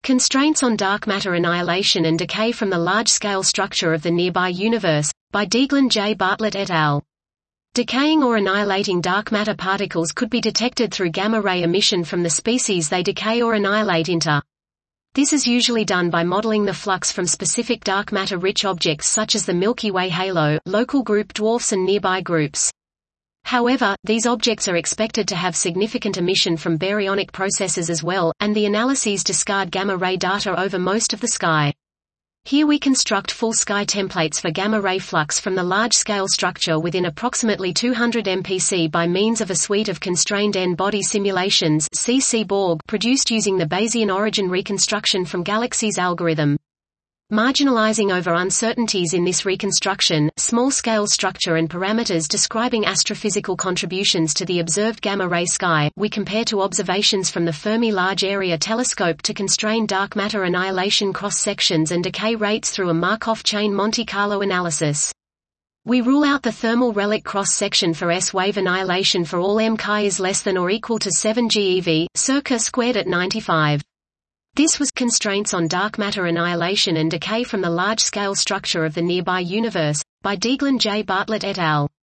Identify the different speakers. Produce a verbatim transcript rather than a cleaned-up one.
Speaker 1: Constraints on Dark Matter Annihilation and Decay from the Large-Scale Structure of the Nearby Universe, by Deiglan J. Bartlett et al. Decaying or annihilating dark matter particles could be detected through gamma-ray emission from the species they decay or annihilate into. This is usually done by modeling the flux from specific dark matter-rich objects such as the Milky Way halo, local group dwarfs and nearby groups. However, these objects are expected to have significant emission from baryonic processes as well, and the analyses discard gamma-ray data over most of the sky. Here we construct full sky templates for gamma-ray flux from the large-scale structure within approximately two hundred M P C by means of a suite of constrained N-body simulations C C Borg produced using the Bayesian origin reconstruction from Galaxy's algorithm. Marginalizing over uncertainties in this reconstruction, small-scale structure and parameters describing astrophysical contributions to the observed gamma-ray sky, we compare to observations from the Fermi Large Area Telescope to constrain dark matter annihilation cross-sections and decay rates through a Markov chain Monte Carlo analysis. We rule out the thermal relic cross-section for S-wave annihilation for all m chi is less than or equal to seven GeV, circa squared at ninety-five. This was Constraints on Dark Matter Annihilation and Decay from the Large-Scale Structure of the Nearby Universe, by Deiglan J. Bartlett et al.